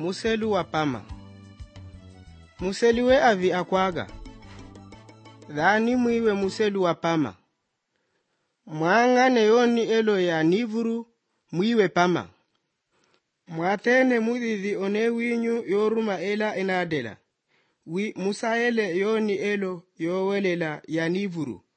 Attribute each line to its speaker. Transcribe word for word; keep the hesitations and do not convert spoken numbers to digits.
Speaker 1: muselu wa pama. Museliwe avi akwaga. Dhani mwiwe muselu wa pama. Mwangane yoni elo ya nivuru mwiwe pama. Mwatene mudhithi one winyu yoruma ela enadela. Wi musaele yoni elo yowelela ya nivuru.